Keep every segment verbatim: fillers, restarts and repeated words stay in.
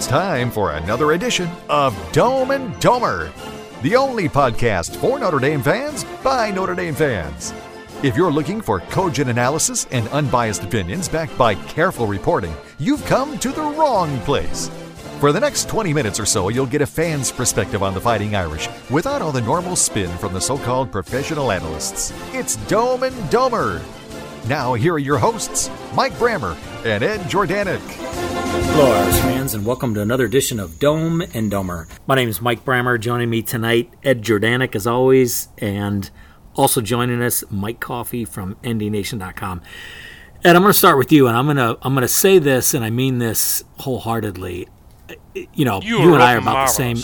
It's time for another edition of Dome and Domer, the only podcast for Notre Dame fans by Notre Dame fans. If you're looking for cogent analysis and unbiased opinions backed by careful reporting, you've come to the wrong place. For the next twenty minutes or so, you'll get a fan's perspective on the Fighting Irish without all the normal spin from the so-called professional analysts. It's Dome and Domer. Now, here are your hosts, Mike Brammer and Ed Jordanek. Hello, Irish fans, and welcome to another edition of Dome and Domer. My name is Mike Brammer. Joining me tonight, Ed Jordanek, as always, and also joining us, Mike Coffey from N D Nation dot com. Ed, I'm going to start with you, and I'm going to I'm going to say this, and I mean this wholeheartedly. You know, you, you and I are about marvelous.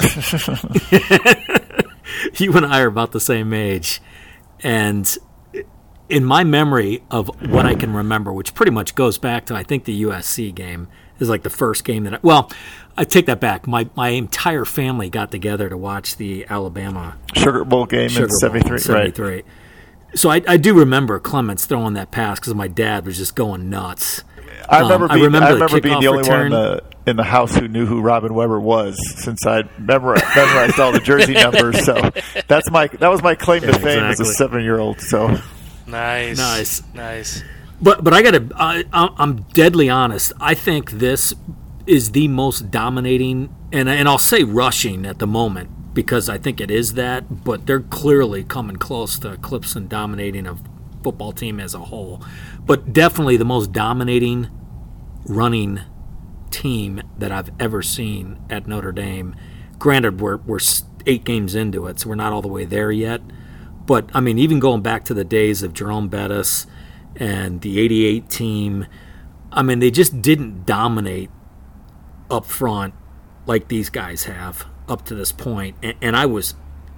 the same. You and I are about the same age, and in my memory of what I can remember, which pretty much goes back to I think the U S C game is like the first game that I, well, I take that back. My my entire family got together to watch the Alabama Sugar Bowl game Sugar in seventy-three. seventy-three. Right. So I, I do remember Clements throwing that pass because my dad was just going nuts. I remember um, being, I remember, I remember being the only return. one in the, in the house who knew who Robin Weber was, since I'd memorized, memorized all the jersey numbers. So that's my that was my claim to yeah, fame exactly. as a seven-year-old. So nice, nice, nice. But but I gotta I, I'm deadly honest. I think this is the most dominating, and and I'll say rushing at the moment because I think it is that. But they're clearly coming close to eclipsing dominating a football team as a whole. But definitely the most dominating running team that I've ever seen at Notre Dame. Granted, we're we're eight games into it, so we're not all the way there yet. But I mean, even going back to the days of Jerome Bettis and the eighty-eight team, I mean, they just didn't dominate up front like these guys have up to this point. And, and I was,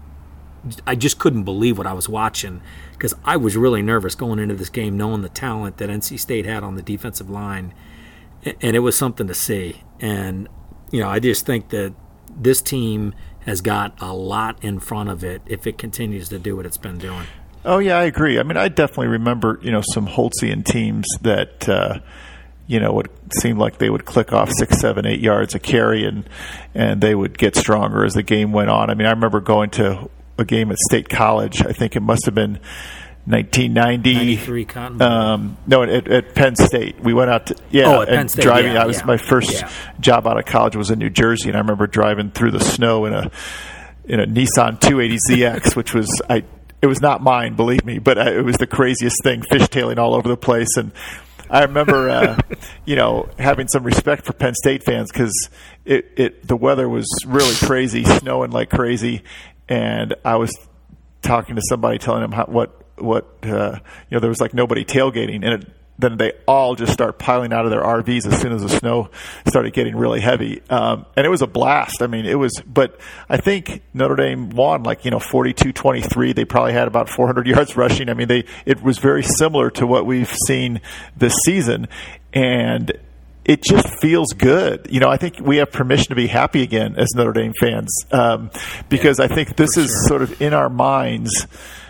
I just couldn't believe what I was watching because I was really nervous going into this game, knowing the talent that N C State had on the defensive line, and it was something to see. And you know, I just think that this team has got a lot in front of it if it continues to do what it's been doing. Oh, yeah, I agree. I mean, I definitely remember, you know, some Holtzian teams that, uh, you know, would seem like they would click off six, seven, eight yards a carry, and and they would get stronger as the game went on. I mean, I remember going to a game at State College. I think it must have been nineteen ninety. ninety-three Cotton Bowl. Um, no, at, at Penn State. We went out to, yeah, oh, at and Penn State, driving. Yeah, I was yeah. my first yeah. job out of college was in New Jersey, and I remember driving through the snow in a in a Nissan two eighty Z X, which was I. It was not mine, believe me, but it was the craziest thing, fishtailing all over the place. And I remember, uh, you know, having some respect for Penn State fans because it, it the weather was really crazy, snowing like crazy, and I was talking to somebody, telling them how, what what uh, you know, there was like nobody tailgating, and it, then they all just start piling out of their R Vs as soon as the snow started getting really heavy. Um, and it was a blast. I mean, it was, but I think Notre Dame won like, you know, forty-two twenty-three. They probably had about four hundred yards rushing. I mean, they, it was very similar to what we've seen this season. And it just feels good. You know, I think we have permission to be happy again as Notre Dame fans, um, because yeah, I think this is sure. sort of in our minds,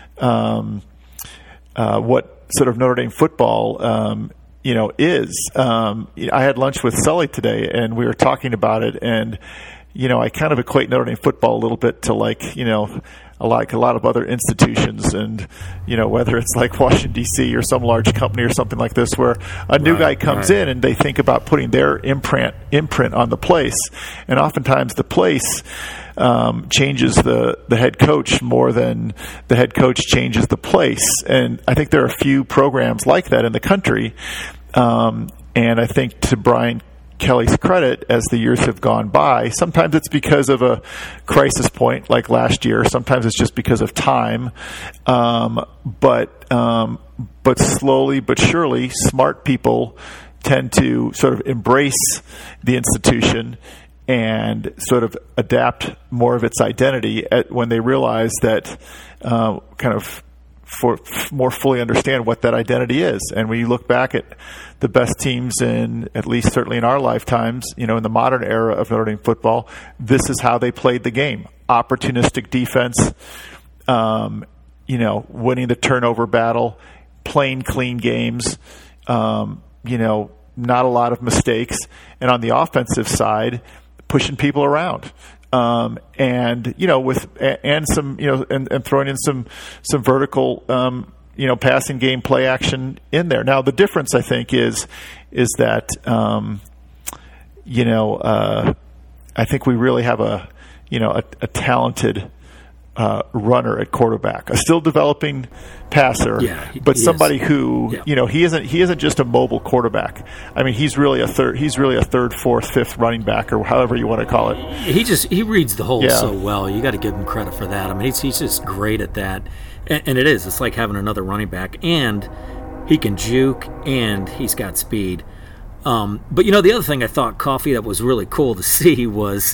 um, uh, what, sort of Notre Dame football, um, you know, is. Um, I had lunch with Sully today, and we were talking about it. And you know, I kind of equate Notre Dame football a little bit to like, you know, like a lot of other institutions, and you know, whether it's like Washington D C or some large company or something like this, where a new right, guy comes right. in and they think about putting their imprint imprint on the place, and oftentimes the place Um, changes the, the head coach more than the head coach changes the place. And I think there are a few programs like that in the country. Um, and I think to Brian Kelly's credit, as the years have gone by, sometimes it's because of a crisis point like last year. Sometimes it's just because of time. Um, but, um, but slowly but surely, smart people tend to sort of embrace the institution and sort of adapt more of its identity at, when they realize that, uh, kind of for more fully understand what that identity is. And when you look back at the best teams in, at least certainly in our lifetimes, you know, in the modern era of Notre Dame football, this is how they played the game. Opportunistic defense, um, you know, winning the turnover battle, playing clean games, um, you know, not a lot of mistakes. And on the offensive side, pushing people around. Um, and, you know, with, and some, you know, and, and throwing in some, some vertical, um, you know, passing game play action in there. Now, the difference, I think, is, is that, um, you know, uh, I think we really have a, you know, a, a talented, uh, runner at quarterback, a still developing passer, yeah, he, but he somebody is. who, yeah. you know, he isn't, he isn't just a mobile quarterback. I mean, he's really a third, he's really a third, fourth, fifth running back, or however you want to call it. He just, he reads the hole Yeah. so well. You got to give him credit for that. I mean, he's, he's just great at that. And, and it is, it's like having another running back, and he can juke, and he's got speed. Um, but, you know, the other thing I thought, Coffee, that was really cool to see was,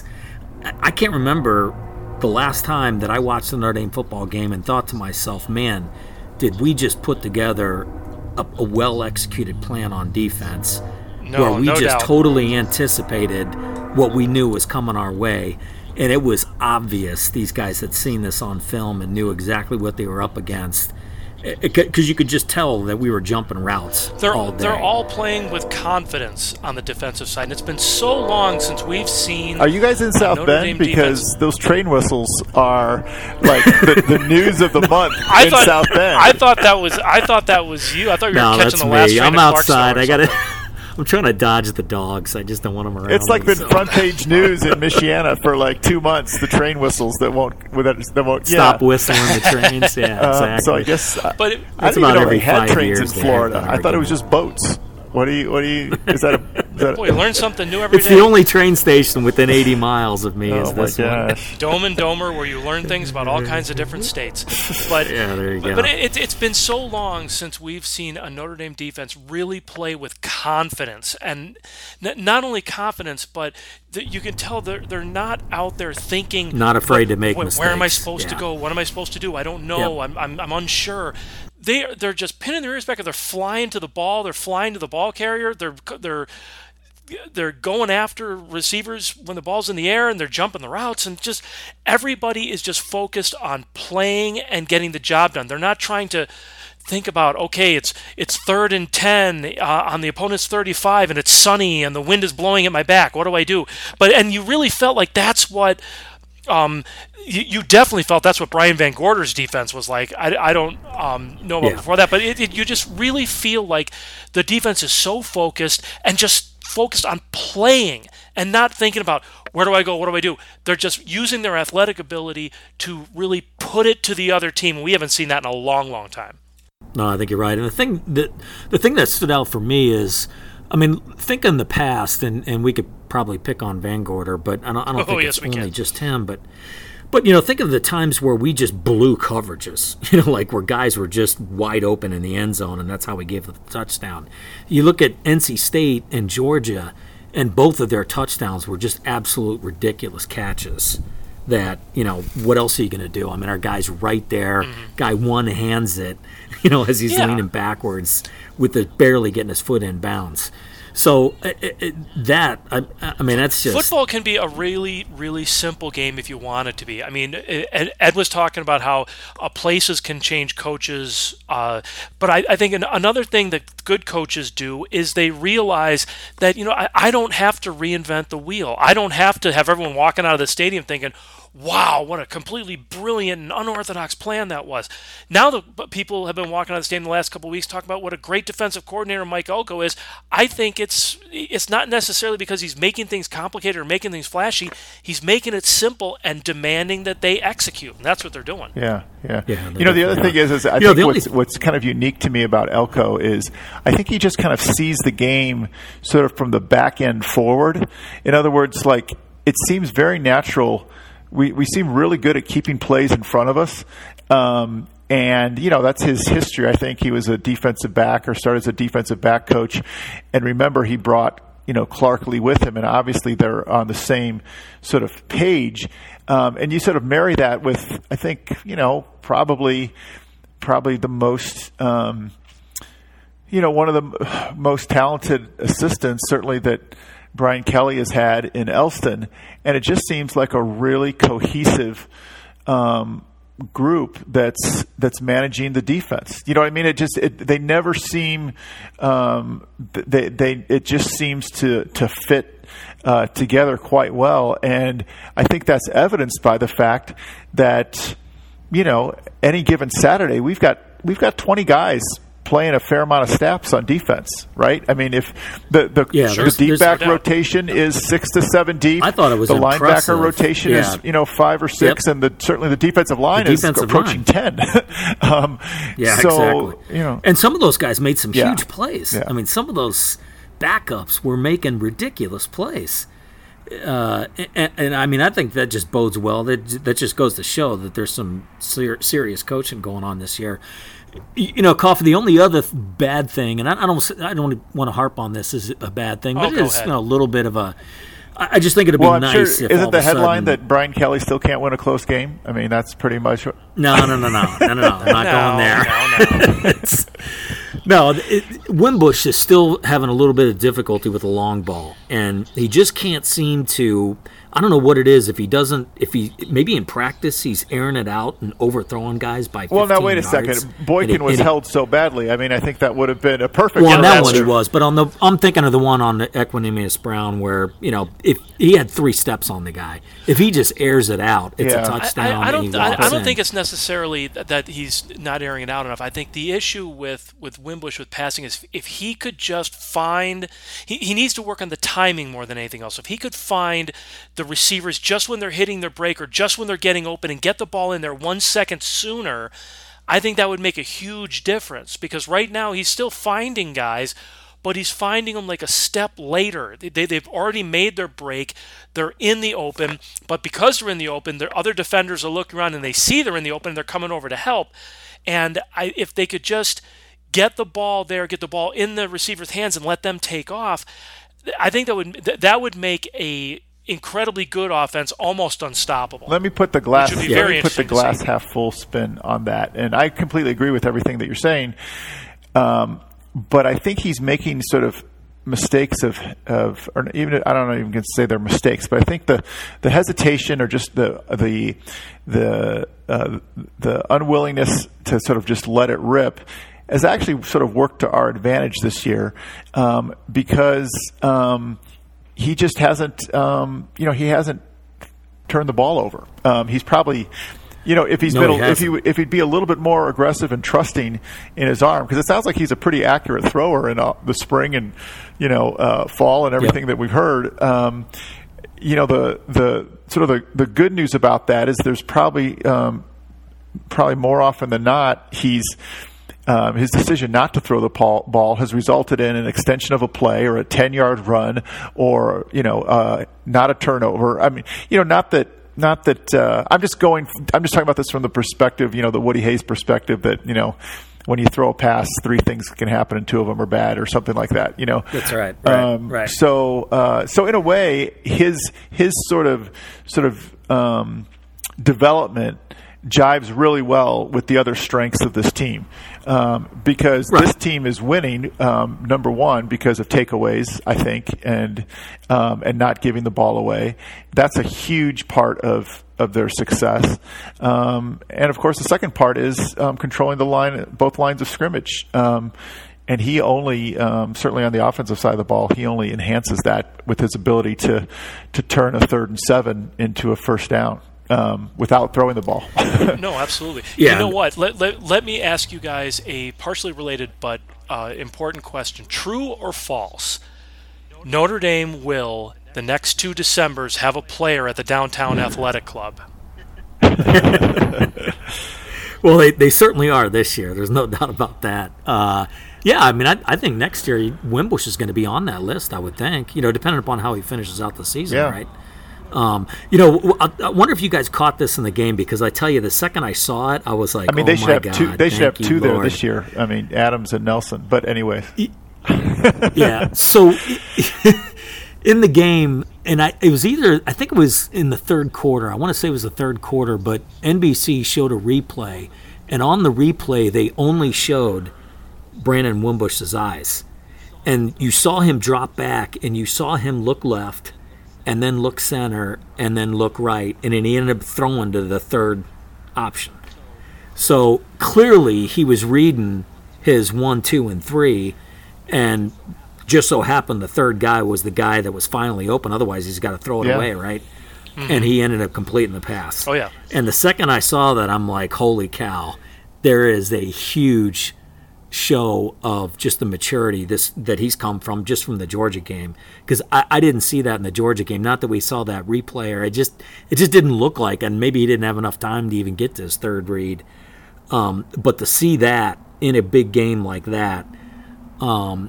I can't remember the last time that I watched a Notre Dame football game and thought to myself, man, did we just put together a, a well-executed plan on defense no, where we no just doubt. totally anticipated what we knew was coming our way. And it was obvious these guys had seen this on film and knew exactly what they were up against. Because you could just tell that we were jumping routes They're all day. they're all playing with confidence on the defensive side. And it's been so long since we've seen. Are you guys in South Notre Bend? Dame Because defense. those train whistles are like the, the news of the month I in thought, South Bend. I thought that was I thought that was you. I thought you were No, catching that's the last me. train I'm to Clarksville outside. or I got to. something. I'm trying to dodge the dogs. I just don't want them around. It's like me, been so. front page news in Michiana for like two months. The train whistles that won't that, that won't Stop yeah. whistling the trains. Yeah, Um, exactly. so I guess uh, But it- I It's didn't even about know every they had five trains in years they Florida. have I that thought it was argument. just boats. What do you? What do you? Is that a? Is that Boy, you learn something new every It's day. the only train station within eighty miles of me. oh is my this one. gosh! Dome and Domer, where you learn things about all kinds of different states. But Yeah, there you but, go. but it, it's been so long since we've seen a Notre Dame defense really play with confidence, and n- not only confidence, but the, you can tell they're they're not out there thinking, Not afraid what- to make wh- Where am I mistakes. supposed to Yeah. go? What am I supposed to do? I don't know. Yep. I'm, I'm I'm unsure. They are- they're just pinning their ears back, and they're flying to the ball. They're flying to the ball carrier. They're they're they're going after receivers when the ball's in the air, and they're jumping the routes, and just everybody is just focused on playing and getting the job done. They're not trying to think about, okay, it's it's third and ten uh, on the opponent's thirty-five, and it's sunny, and the wind is blowing at my back. What do I do? But and you really felt like that's what. Um, you, you definitely felt that's what Brian Van Gorder's defense was like. I, I don't um, know about Yeah. before that, but it, it, you just really feel like the defense is so focused and just focused on playing and not thinking about where do I go, what do I do. They're just using their athletic ability to really put it to the other team. We haven't seen that in a long, long time. No, I think you're right. And the thing that the thing that stood out for me is, I mean, think in the past, and, and we could probably pick on Van Gorder, but I don't, I don't Oh, think yes, it's we only can. just him. But, but you know, think of the times where we just blew coverages. You know, like where guys were just wide open in the end zone, and that's how we gave the touchdown. You look at N C State and Georgia, and both of their touchdowns were just absolute ridiculous catches. That, you know, what else are you going to do? I mean, our guy's right there. Mm-hmm. Guy one hands it, you know, as he's Yeah. leaning backwards with the barely getting his foot in bounds. So it, it, that, I, I mean, that's just Football can be a really, really simple game if you want it to be. I mean, Ed, Ed was talking about how uh, places can change coaches, uh, but I, I think an, another thing that good coaches do is they realize that, you know, I, I don't have to reinvent the wheel. I don't have to have everyone walking out of the stadium thinking, wow, what a completely brilliant and unorthodox plan that was. Now the people have been walking out of the stadium the last couple of weeks talking about what a great defensive coordinator Mike Elko is. I think it's it's not necessarily because he's making things complicated or making things flashy. He's making it simple and demanding that they execute, and that's what they're doing. Yeah, yeah. Yeah, you know, the other thing is, is I You know, think the what's, only- what's kind of unique to me about Elko is I think he just kind of sees the game sort of from the back end forward. In other words, like it seems very natural. We we seem really good at keeping plays in front of us. Um, and, you know, that's his history. I think he was a defensive back or started as a defensive back coach. And remember, he brought, you know, Clark Lee with him. And obviously they're on the same sort of page. Um, and you sort of marry that with, I think, you know, probably probably the most, um, you know, one of the most talented assistants, certainly that Brian Kelly has had in Elston. And it just seems like a really cohesive um, group that's that's managing the defense. You know what I mean? It just it, they never seem um, they they it just seems to to fit uh, together quite well, and I think that's evidenced by the fact that, you know, any given Saturday we've got we've got twenty guys playing a fair amount of snaps on defense, right? I mean, if the the, yeah, the deep back rotation is six to seven deep, I thought it was the impressive. linebacker rotation yeah. is, you know, five or six, yep. and the certainly the defensive line the is defensive approaching line. ten. um, yeah, so, exactly. You know, and some of those guys made some yeah. huge plays. Yeah. I mean, some of those backups were making ridiculous plays. Uh, and, and I mean, I think that just bodes well. That that just goes to show that there's some ser- serious coaching going on this year. You know, Coffee, the only other th- bad thing, and I, I don't I don't want to harp on this as a bad thing, but oh, it is you know, a little bit of a. I, I just think it'd be well, I'm nice sure, if isn't all the of a headline sudden, that Brian Kelly still can't win a close game? I mean, that's pretty much. What... No, no, no, no, no, no, no. I'm not no, going there. No, no. it's, no, it, Wimbush is still having a little bit of difficulty with the long ball, and he just can't seem to. I don't know what it is. If he doesn't, if he maybe in practice he's airing it out and overthrowing guys by fifteen Well, now wait a yards, second. Boykin he, was he, held so badly. I mean, I think that would have been a perfect. Well, on that one answer. he was, but on the I'm thinking of the one on the Equanimous Brown where you know if he had three steps on the guy, if he just airs it out, it's Yeah. a touchdown. I, I, I and he don't. I, walks I don't in. think it's necessarily that, that he's not airing it out enough. I think the issue with with Wimbush with passing is if he could just find, he, he needs to work on the timing more than anything else. If he could find the receivers just when they're hitting their break or just when they're getting open and get the ball in there one second sooner, I think that would make a huge difference. Because right now he's still finding guys, but he's finding them like a step later. They, they, they've already made their break. They're in the open, but because they're in the open, their other defenders are looking around and they see they're in the open and they're coming over to help. And I, if they could just get the ball there, get the ball in the receiver's hands and let them take off, I think that would that would make a incredibly good offense almost unstoppable. Let me put the glass. Which would be yeah, very let me put the interesting to glass see. half full spin on that, and I completely agree with everything that you're saying. Um, but I think he's making sort of mistakes of of, or even I don't know even can say they're mistakes, but I think the the hesitation or just the the the uh, the unwillingness to sort of just let it rip has actually sort of worked to our advantage this year, um, because. Um, He just hasn't, um, you know, he hasn't turned the ball over. Um, he's probably, you know, if he's No, been, he a, if he hasn't. if he'd be a little bit more aggressive and trusting in his arm, because it sounds like he's a pretty accurate thrower in uh, the spring and, you know, uh, fall and everything Yep. that we've heard. Um, you know, the the sort of the, the good news about that is there's probably um, probably more often than not he's. Um, his decision not to throw the ball, ball has resulted in an extension of a play or a ten-yard run, or you know, uh, not a turnover. I mean, you know, not that, not that. Uh, I'm just going. I'm just talking about this from the perspective, you know, the Woody Hayes perspective. That you know, when you throw a pass, three things can happen, and two of them are bad, or something like that. You know, That's right. Right. um, right. So, uh, so in a way, his his sort of sort of um, development jives really well with the other strengths of this team, um, because Right. this team is winning. Um, number one, because of takeaways, I think, and um, and not giving the ball away. That's a huge part of of their success. Um, and of course, the second part is um, controlling the line, both lines of scrimmage. Um, And he only, um, certainly on the offensive side of the ball, he only enhances that with his ability to to turn a third and seven into a first down um, without throwing the ball. No, absolutely. Yeah. You know what? Let, let, let me ask you guys a partially related but uh, important question. True or false? Notre Dame will, the next two Decembers, have a player at the Downtown Athletic Club. Well, they, they certainly are this year. There's no doubt about that. Uh, yeah, I mean, I, I think next year Wimbush is going to be on that list, I would think, you know, depending upon how he finishes out the season, Yeah. right? Um, you know, w- I, I wonder if you guys caught this in the game, because I tell you, the second I saw it, I was like, I mean, oh they should my have God, two. They should have thank two you, there Lord. this year. I mean, Adams and Nelson. But anyway, Yeah. So in the game, and I, it was either, I think it was in the third quarter. I want to say it was the third quarter, but N B C showed a replay, and on the replay, they only showed Brandon Wimbush's eyes. And you saw him drop back, and you saw him look left, and then look center, and then look right, and then he ended up throwing to the third option. So clearly he was reading his one, two, and three, and just so happened the third guy was the guy that was finally open. Otherwise, he's got to throw it yeah. away, right? Mm-hmm. And he ended up completing the pass. Oh, yeah. And the second I saw that, I'm like, holy cow, there is a huge show of just the maturity this that he's come from just from the Georgia game, because I, I didn't see that in the Georgia game. Not that we saw that replay, or it just it just didn't look like, and maybe he didn't have enough time to even get to his third read. Um, but to see that in a big game like that, um,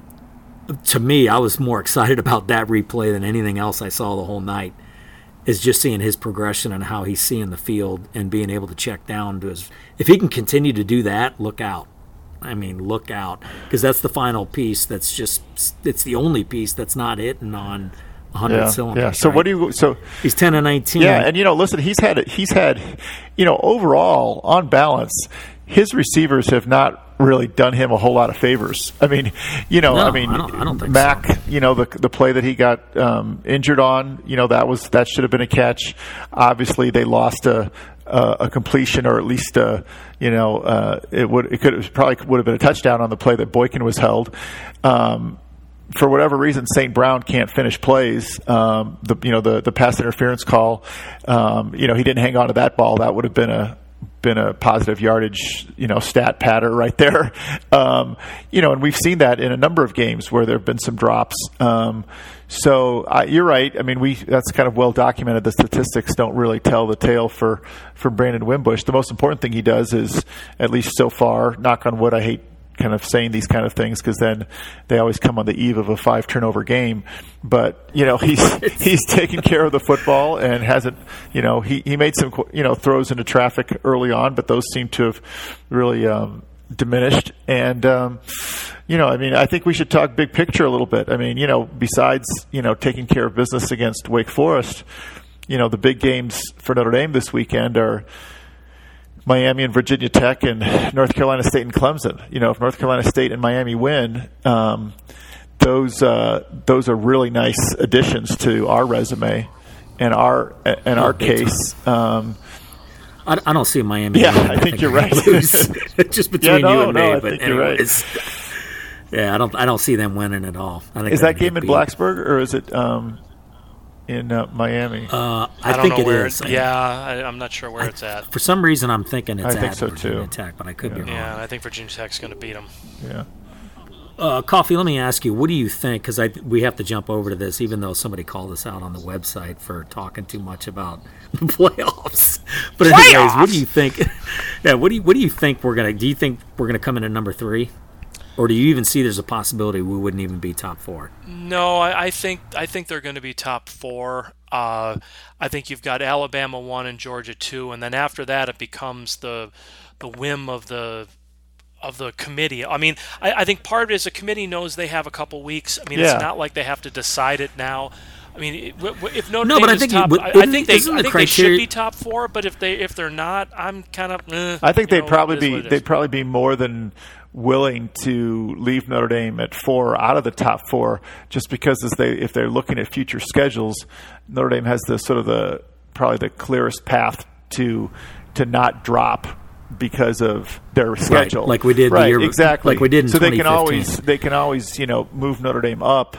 to me, I was more excited about that replay than anything else I saw the whole night. Is just seeing his progression and how he's seeing the field and being able to check down to his. If he can continue to do that, look out. I mean, look out, because that's the final piece. That's just it's the only piece that's not hitting on one hundred yeah, cylinders. Yeah. So right? what do you? So he's ten and nineteen. Yeah, and you know, listen, he's had he's had, you know, overall on balance, his receivers have not really done him a whole lot of favors. I mean, you know, no, I mean, I don't, I don't think Mac, so. you know, the the play that he got um, injured on, you know, that was that should have been a catch. Obviously, they lost a a, a completion, or at least a, you know, uh, it would it could it probably would have been a touchdown on the play that Boykin was held. Um, for whatever reason, Saint Brown can't finish plays. Um, the you know the the pass interference call, um, you know, he didn't hang on to that ball. That would have been a been a positive yardage, you know, stat patter right there. Um, you know, and we've seen that in a number of games where there have been some drops. Um, so uh, you're right. I mean, we that's kind of well documented. The statistics don't really tell the tale for, for Brandon Wimbush. The most important thing he does is, at least so far, knock on wood, I hate kind of saying these kind of things because then they always come on the eve of a five turnover game. But, you know, he's he's taking care of the football and hasn't, you know, he, he made some, you know, throws into traffic early on, but those seem to have really um, diminished. And, um, you know, I mean, I think we should talk big picture a little bit. I mean, you know, besides, you know, taking care of business against Wake Forest, you know, the big games for Notre Dame this weekend are Miami and Virginia Tech, and North Carolina State and Clemson. You know, if North Carolina State and Miami win, um, those uh, those are really nice additions to our resume and our and our case. Um, I, I don't see Miami. Yeah, winning. I think you're right. Just between yeah, no, you and no, me, I but think anyways, you're right. Yeah, I don't. I don't see them winning at all. I think is that game in be, Blacksburg or is it um, in uh, Miami? Uh, I, I don't think know it where is. It, yeah, I, I'm not sure where I, it's at. For some reason, I'm thinking it's I think at so Virginia too. Tech, but I could yeah. be wrong. Yeah, I think Virginia Tech's going to beat them. Yeah. Uh, Coffee, let me ask you, what do you think? Because we have to jump over to this, even though somebody called us out on the website for talking too much about the playoffs. But anyways, Playoffs? what do you think? Yeah, what do you what do you think we're gonna? Do you think we're gonna come in at number three, or do you even see there's a possibility we wouldn't even be top four? No, I, I think I think they're going to be top four. Uh, I think you've got Alabama one and Georgia two, and then after that it becomes the the whim of the. of the committee. I mean, I, I think part of it is the committee knows they have a couple weeks. I mean, yeah. it's not like they have to decide it now. I mean, it, if Notre no, Dame but I is think top, it, I, I think they, I the think criteria, they should be top four. But if they if they're not, I'm kind of. Eh, I think they'd know, probably be it is what it they'd is. probably be more than willing to leave Notre Dame at four out of the top four, just because as they if they're looking at future schedules, Notre Dame has the sort of the probably the clearest path to to not drop because of their schedule, right, like we did, right? the year, exactly, like we did in so they can twenty fifteen. always they can always you know move Notre Dame up,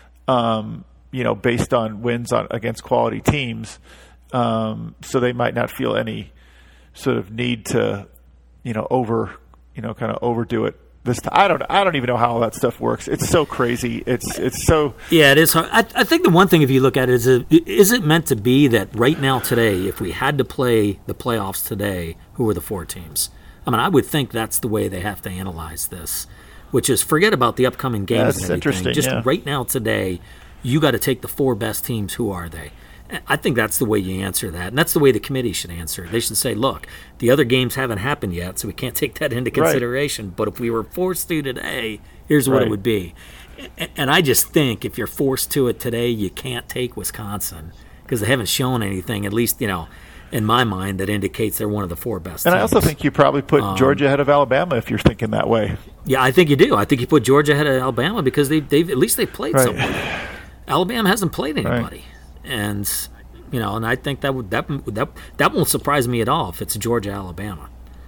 um, you know, based on wins on against quality teams. Um, so they might not feel any sort of need to, you know, over, you know, kind of overdo it. This time. I don't. I don't even know how all that stuff works. It's so crazy. It's it's so. Yeah, it is hard. I, I think the one thing, if you look at it, is it, is it meant to be that right now today, if we had to play the playoffs today, who are the four teams? I mean, I would think that's the way they have to analyze this, which is forget about the upcoming games That's and everything. interesting, Just yeah. right now today, you got to take the four best teams. Who are they? I think that's the way you answer that, and that's the way the committee should answer it. They should say, look, the other games haven't happened yet, so we can't take that into consideration. Right. But if we were forced to today, here's what right. it would be. And I just think if you're forced to it today, you can't take Wisconsin because they haven't shown anything, at least, you know, in my mind, that indicates they're one of the four best And teams. I also think you probably put um, Georgia ahead of Alabama if you're thinking that way. Yeah, I think you do. I think you put Georgia ahead of Alabama because they, they've at least they've played Right. somebody. Alabama hasn't played anybody, Right. and you know, and I think that would that that that won't surprise me at all if it's Georgia Alabama.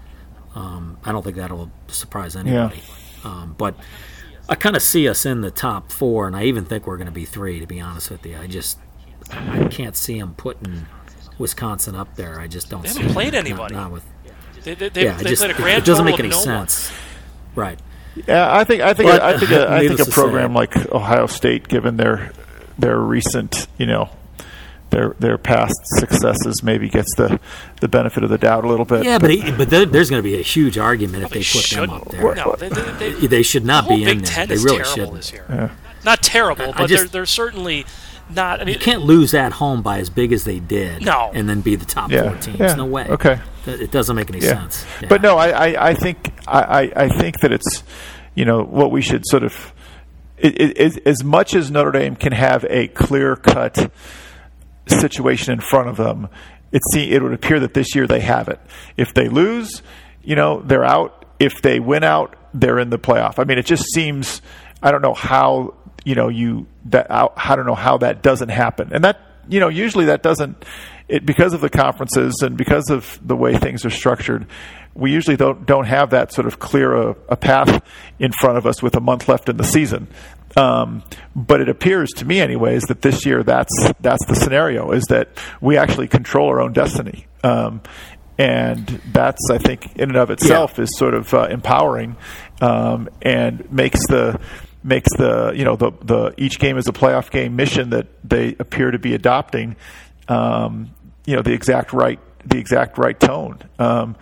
Um, I don't think that'll surprise anybody. Yeah. Um, but I kind of see us in the top four, and I even think we're going to be three, to be honest with you. I just I can't see them putting Wisconsin up there. I just don't they see haven't it. played anybody. Not, not with, they they, they, yeah, they just, played a grand it doesn't total make any of no sense. one. Right. Yeah, I think I think But, I think a, I think a to program say, like Ohio State, given their their recent, you know, their their past successes, maybe gets the, the benefit of the doubt a little bit. Yeah, but he, but there, there's going to be a huge argument if They they put them shouldn't. up there. No, they, they, they, They should not the whole be Big in there. Ten They is really terrible shouldn't. this year. Yeah. Not terrible, I but just- they're they're certainly not. I mean, You can't lose at home by as big as they did, No. and then be the top Yeah, four teams. yeah, No way. okay. Th- It doesn't make any Yeah. sense. Yeah. But no, I, I, I think I, I I think that it's, you know, what we should sort of it, it, it, as much as Notre Dame can have a clear cut situation in front of them, it see it would appear that this year they have it. If they lose, you know, they're out. If they win out, they're in the playoff. I mean, it just seems, I don't know how, you know, you that I don't know how that doesn't happen. And that, you know, usually that doesn't, it because of the conferences and because of the way things are structured, we usually don't don't have that sort of clear a, a path in front of us with a month left in the season. Um, but it appears to me, anyways, that this year that's that's the scenario, is that we actually control our own destiny. Um, and that's, I think, in and of itself yeah. is sort of uh, empowering um, and makes the makes the you know the the each game is a playoff game mission that they appear to be adopting. Um, you know the exact right the exact right tone. Um,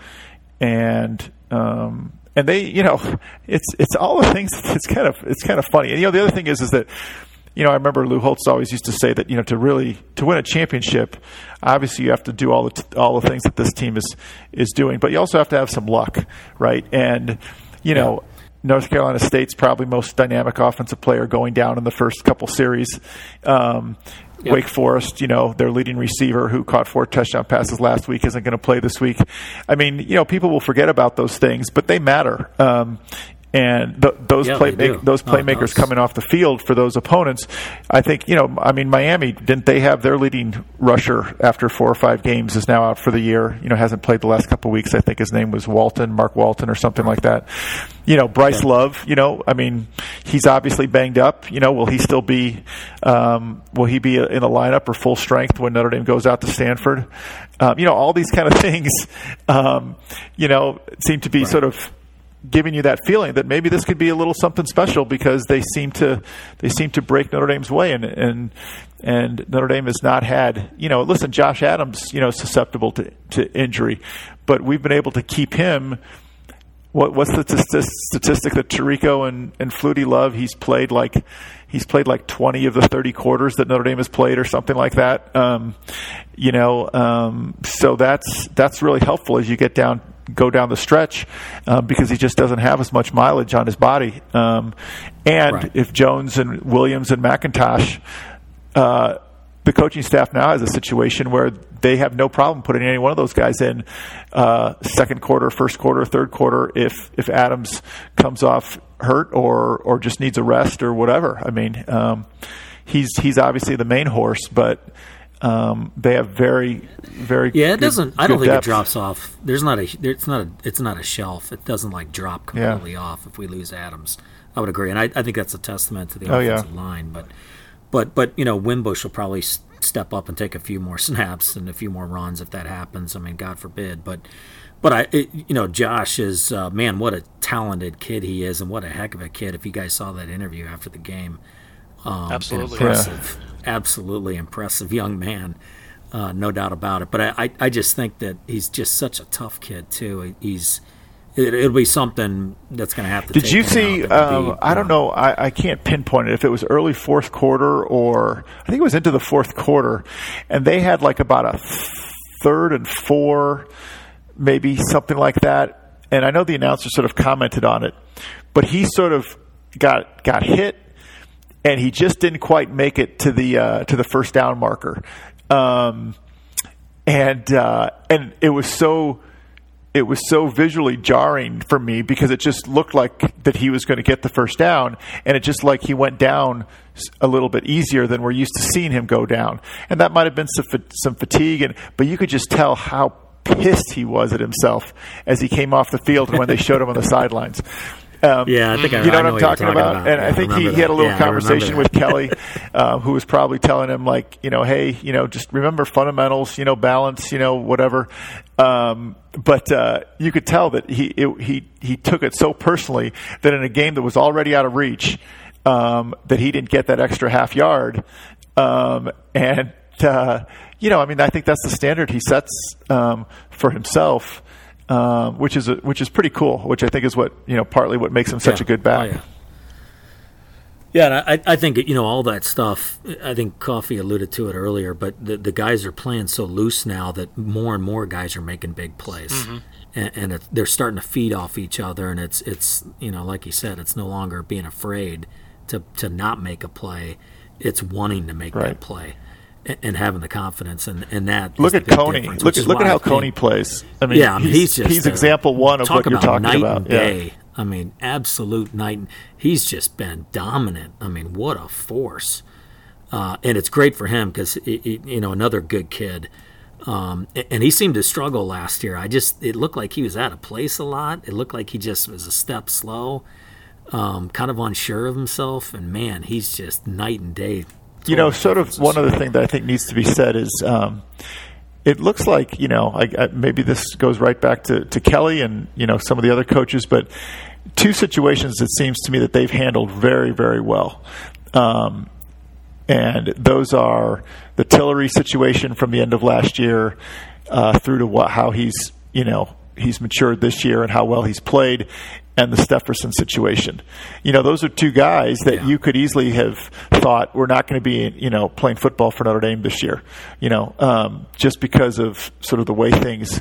and um, and they, you know, it's it's all the things. It's kind of it's kind of funny. And you know, the other thing is is that, you know, I remember Lou Holtz always used to say that, you know, to really to win a championship, obviously you have to do all the t- all the things that this team is is doing, but you also have to have some luck, right? And you know, North Carolina State's probably most dynamic offensive player going down in the first couple series. Um, Yep. Wake Forest, you know, their leading receiver who caught four touchdown passes last week isn't going to play this week. I mean, you know, people will forget about those things, but they matter. Um, and th- those yeah, play make, those playmakers oh, coming off the field for those opponents, I think, you know, I mean, Miami, didn't they have their leading rusher after four or five games is now out for the year? You know, hasn't played the last couple of weeks. I think his name was Walton, Mark Walton or something like that. You know, Bryce yeah. Love, you know, I mean, he's obviously banged up. You know, will he still be, um, will he be in the lineup or full strength when Notre Dame goes out to Stanford? Um, you know, all these kind of things, um, you know, seem to be right. sort of giving you that feeling that maybe this could be a little something special because they seem to they seem to break Notre Dame's way, and and and Notre Dame has not had, you know, listen, Josh Adams, you know, susceptible to, to injury, but we've been able to keep him. What what's the t- statistic that Tirico and, and Flutie love? He's played like he's played like twenty of the thirty quarters that Notre Dame has played, or something like that. Um, you know, um, so that's that's really helpful as you get down. go down the stretch um, because he just doesn't have as much mileage on his body. Um, and right. if Jones and Williams and McIntosh, uh, the coaching staff now has a situation where they have no problem putting any one of those guys in uh, second quarter, first quarter, third quarter if if Adams comes off hurt or or just needs a rest or whatever. I mean, um, he's he's obviously the main horse, but Um, they have very, very yeah. It good, doesn't. I don't think depth. it drops off. There's not a. It's not a. It's not a shelf. It doesn't like drop completely yeah. off if we lose Adams. I would agree, and I, I think that's a testament to the oh, offensive yeah. line. But, but, but you know, Wimbush will probably s- step up and take a few more snaps and a few more runs if that happens. I mean, God forbid. But, but I, it, you know, Josh is uh, man. What a talented kid he is, and what a heck of a kid. If you guys saw that interview after the game, um, absolutely impressive. Yeah. Absolutely impressive young man, uh, no doubt about it. But I, I, I just think that he's just such a tough kid too. He's it, it'll be something that's going to have to. Did take you him see? out. Um, be, I don't know. I, I can't pinpoint it. If it was early fourth quarter or I think it was into the fourth quarter, and they had like about a third and four, maybe something like that. And I know the announcer sort of commented on it, but he sort of got got hit. And he just didn't quite make it to the uh, to the first down marker, um, and uh, and it was so it was so visually jarring for me because it just looked like that he was going to get the first down, and it just like he went down a little bit easier than we're used to seeing him go down, and that might have been some some fatigue, and but you could just tell how pissed he was at himself as he came off the field and when they showed him on the sidelines. Um, yeah, I think I, you know I what know I'm talking, talking about? about. And yeah, I think I he, that. he had a little yeah, conversation with Kelly, uh, who was probably telling him, like, you know, hey, you know, just remember fundamentals, you know, balance, you know, whatever. Um, but uh, you could tell that he it, he he took it so personally that in a game that was already out of reach, um, that he didn't get that extra half yard. Um, and, uh, you know, I mean, I think that's the standard he sets um, for himself. Um, which is a, which is pretty cool. Which I think is what you know partly what makes him such yeah. a good back. Oh, yeah, yeah and I, I think you know all that stuff. I think Coffee alluded to it earlier, but the, the guys are playing so loose now that more and more guys are making big plays, mm-hmm. and, and it, they're starting to feed off each other. And it's it's you know like you said, it's no longer being afraid to to not make a play. It's wanting to make right. that play. And having the confidence, and, and that look at Coney. Look at look at how Coney plays. I mean, yeah, I mean, he's, he's just he's a, example one of what you're about talking night about. And day. Yeah. I mean, absolute night. He's just been dominant. I mean, what a force! Uh, and it's great for him because you know another good kid. Um, and he seemed to struggle last year. I just it looked like he was out of place a lot. It looked like he just was a step slow, um, kind of unsure of himself. And man, he's just night and day. You know, sort of one other thing that I think needs to be said is um, it looks like, you know, I, I, maybe this goes right back to, to Kelly and, you know, some of the other coaches, but two situations it seems to me that they've handled very, very well. Um, and those are the Tillery situation from the end of last year uh, through to what, how he's, you know, he's matured this year and how well he's played, and the Stepherson situation. You know, those are two guys that yeah. you could easily have thought were not going to be, you know, playing football for Notre Dame this year, you know, um, just because of sort of the way things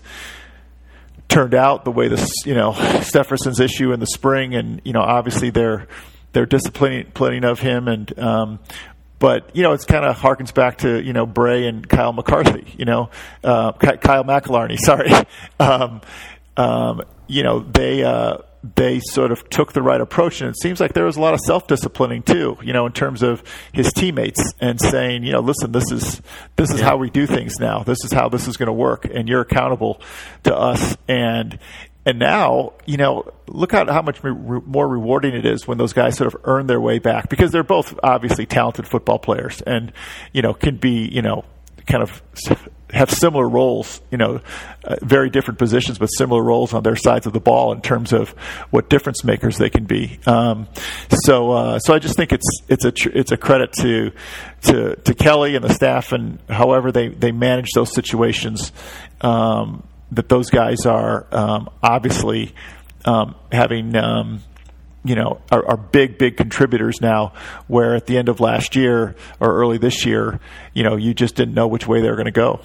turned out, the way this, you know, Stepherson's issue in the spring, and, you know, obviously they're, they're disciplining of him, and, um, but, you know, it's kind of harkens back to, you know, Bray and Kyle McCarthy, you know, uh, Kyle McIlarney, sorry. um, um, you know, they, uh, they sort of took the right approach, and it seems like there was a lot of self-disciplining too, you know, in terms of his teammates and saying, you know, listen, this is this is yeah. how we do things now. This is how this is going to work, and you're accountable to us. And and now, you know, look at how much re- more rewarding it is when those guys sort of earn their way back, because they're both obviously talented football players, and you know, can be, you know, kind of have similar roles, you know, uh, very different positions, but similar roles on their sides of the ball in terms of what difference makers they can be. Um, so, uh, so I just think it's it's a tr- it's a credit to to to Kelly and the staff, and however they they manage those situations. Um, that those guys are um, obviously um, having. Um, you know, are, are big, big contributors now, where at the end of last year or early this year, you know, you just didn't know which way they were going to go.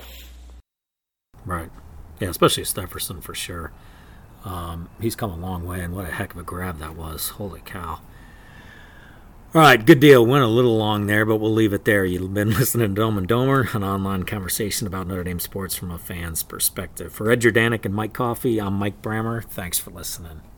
Right. Yeah, especially Stepherson for sure. Um, he's come a long way, and what a heck of a grab that was. Holy cow. All right, good deal. Went a little long there, but we'll leave it there. You've been listening to Dome and Domer, an online conversation about Notre Dame sports from a fan's perspective. For Ed Jordanek and Mike Coffey, I'm Mike Brammer. Thanks for listening.